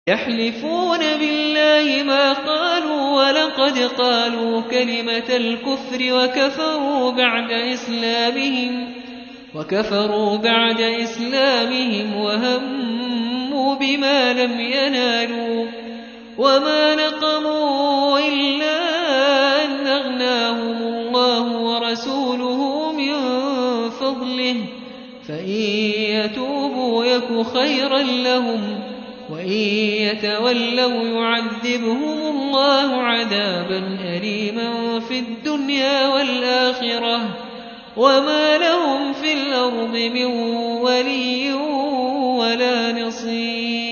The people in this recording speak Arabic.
يحلفون بالله ما قالوا ولقد قالوا كلمة الكفر وكفروا بعد إسلامهم وهموا بما لم ينالوا وما نقموا إلا أن أغناهم الله ورسوله من فضله فإن يتوبوا يك خيرا لهم وإن يتولوا يعذبهم الله عذابا أليما في الدنيا والآخرة وما لهم في الأرض من ولي ولا نصير.